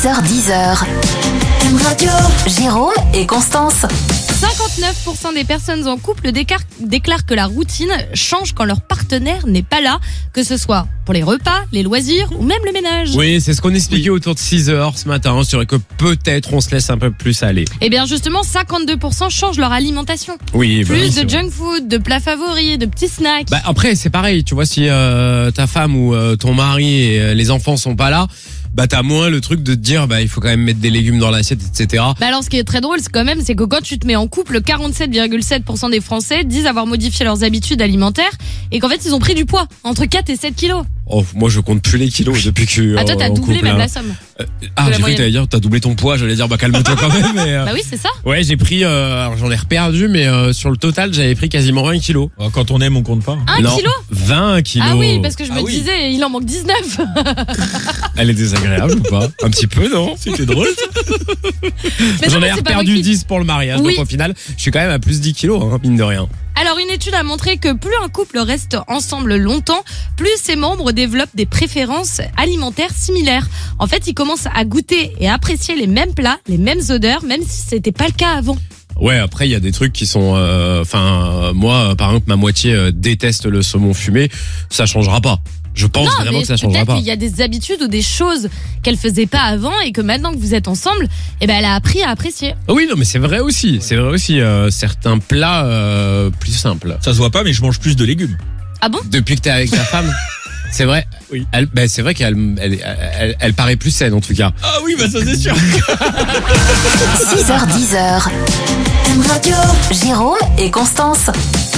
6h10. Radio. Jérôme et Constance. 59% des personnes en couple déclarent que la routine change quand leur partenaire n'est pas là, que ce soit pour les repas, les loisirs ou même le ménage. Oui, c'est ce qu'on expliquait autour de 6h ce matin. C'est vrai que peut-être on se laisse un peu plus aller. Eh bien justement, 52% changent leur alimentation. Oui, plus de junk food, de plats favoris, de petits snacks. Bah après, c'est pareil. Tu vois, si ta femme ou ton mari et les enfants sont pas là, bah t'as moins le truc de te dire il faut quand même mettre des légumes dans l'assiette, etc. Bah alors ce qui est très drôle, c'est que quand tu te mets en couple, 47,7% des Français disent avoir modifié leurs habitudes alimentaires et qu'en fait ils ont pris du poids, entre 4 et 7 kilos. Oh, moi je compte plus les kilos depuis que je suis toi t'as doublé couple, même hein. la somme. J'ai cru que t'allais dire t'as doublé ton poids, j'allais dire calme-toi quand même. Mais, bah oui, c'est ça. Ouais, j'ai pris, alors j'en ai reperdu, mais sur le total j'avais pris quasiment 1 kilo. Quand on aime, on compte pas. 1 kilo 20 kilos. Ah oui, parce que je me disais, il en manque 19. Elle est désagréable ou pas? Un petit peu, non? C'était drôle. J'en ai reperdu 10 pour le mariage, donc au final, je suis quand même à plus 10 kilos, mine de rien. Alors une étude a montré que plus un couple reste ensemble longtemps, plus ses membres développent des préférences alimentaires similaires. En fait, ils commencent à goûter et apprécier les mêmes plats, les mêmes odeurs, même si c'était pas le cas avant. Ouais, après il y a des trucs qui sont moi par exemple ma moitié déteste le saumon fumé, ça changera pas. Je pense vraiment que ça changera pas. Peut-être qu'il y a des habitudes ou des choses qu'elle faisait pas avant et que maintenant que vous êtes ensemble, elle a appris à apprécier. Oui, non, mais c'est vrai aussi. C'est vrai aussi. Certains plats plus simples. Ça se voit pas, mais je mange plus de légumes. Ah bon? Depuis que t'es avec ta femme, c'est vrai. Oui. C'est vrai qu'elle paraît plus saine en tout cas. Ah oui, ça c'est sûr. 6h10. Radio. Jérôme et Constance.